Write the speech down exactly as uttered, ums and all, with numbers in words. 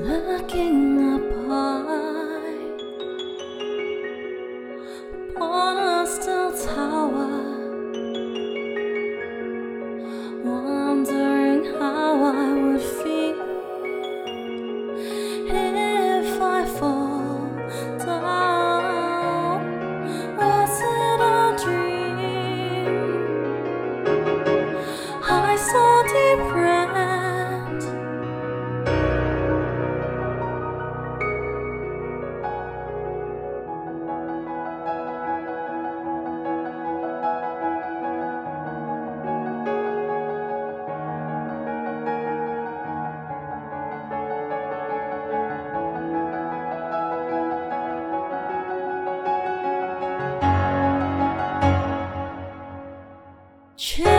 Looking up high upon a still tower, wondering how I would feel if I fall down. Was it a dream? I saw deep red. Change